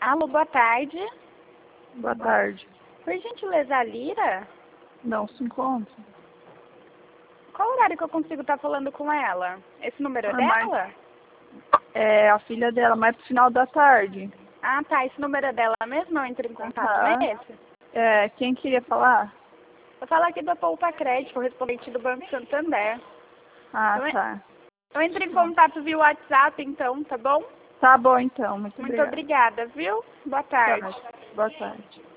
Alô, boa tarde. Boa tarde. Por gentileza, a Lira? Não se encontra. Qual horário que eu consigo estar falando com ela? Esse número é Normal. dela? É a filha dela, mais pro final da tarde. Ah, tá. Esse número é dela mesmo? Eu entro em contato Tá. nesse? É, quem queria falar? Eu falo aqui da Poupa Crédito, correspondente do Banco Santander. Ah, Eu, tá. eu entro em contato via WhatsApp, então, tá bom? Tá bom, então. Muito Muito obrigada, viu? Boa tarde. Boa tarde.